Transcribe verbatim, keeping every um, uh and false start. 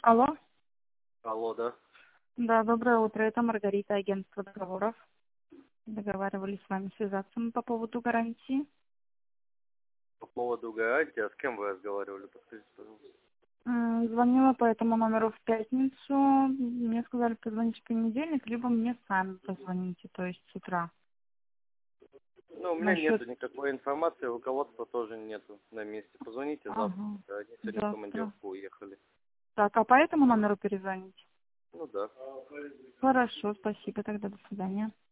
Алло. Алло, да. Да, доброе утро. Это Маргарита, агентство договоров. Договаривались с вами связаться мы по поводу гарантии. По поводу гарантии, а с кем вы разговаривали? Подскажите, пожалуйста. М, Звонила по этому номеру в пятницу. Мне сказали позвонить в понедельник, либо мне сами позвоните, то есть с утра. Ну, у меня Насчет... нету никакой информации, руководства тоже нету на месте. Позвоните завтра. Ага, Да, они сегодня в завтра. командировку уехали. Так, а по этому номеру перезвоните? Ну да. Хорошо, спасибо. Тогда до свидания.